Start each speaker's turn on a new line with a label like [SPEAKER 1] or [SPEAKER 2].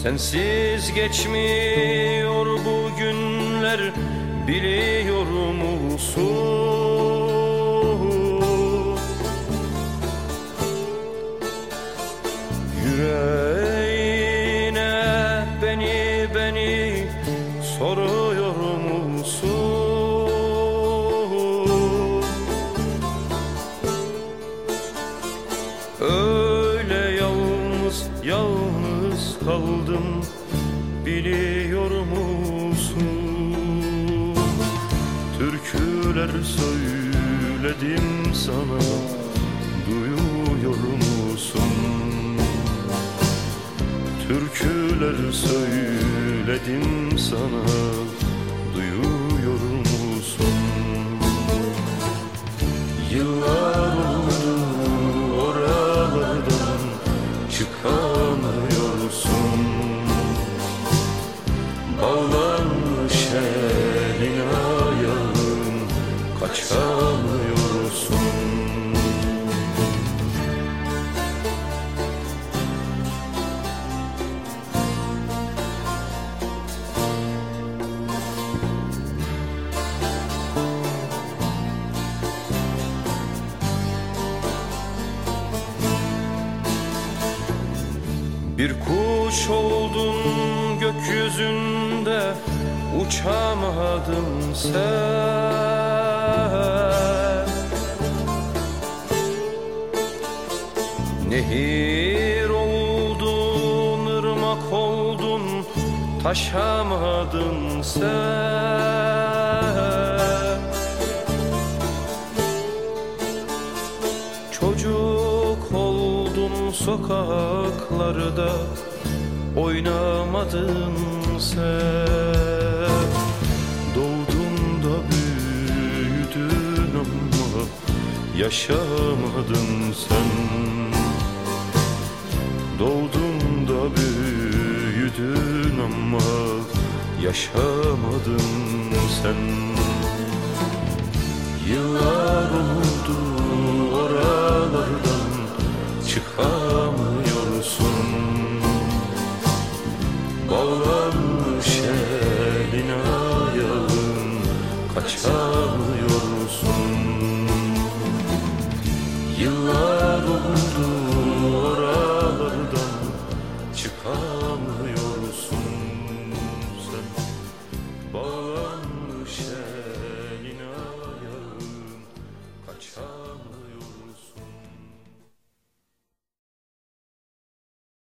[SPEAKER 1] Sensiz geçmiyor bu günler, biliyor musun? Yüreğine beni soruyor musun? Öyle yalnız kaldım, biliyor musun? Türküler söyledim sana, duyuyor musun? Türküler söyledim sana, duyuyor musun? Yıllar oldu oralardan çıkamıyorsun. Bağlanmış elin ayağın, kaçamıyorsun. Bir kuş oldun gökyüzünde, uçamadın sen. Nehir oldun, ırmak oldun, taşamadın sen. Çocuk oldun sokaklarda, oynamadın sen. Doğdun da büyüdün ama yaşamadın sen. Doğdun da büyüdün ama yaşamadın sen. Yıllar oldu oralardan çıkar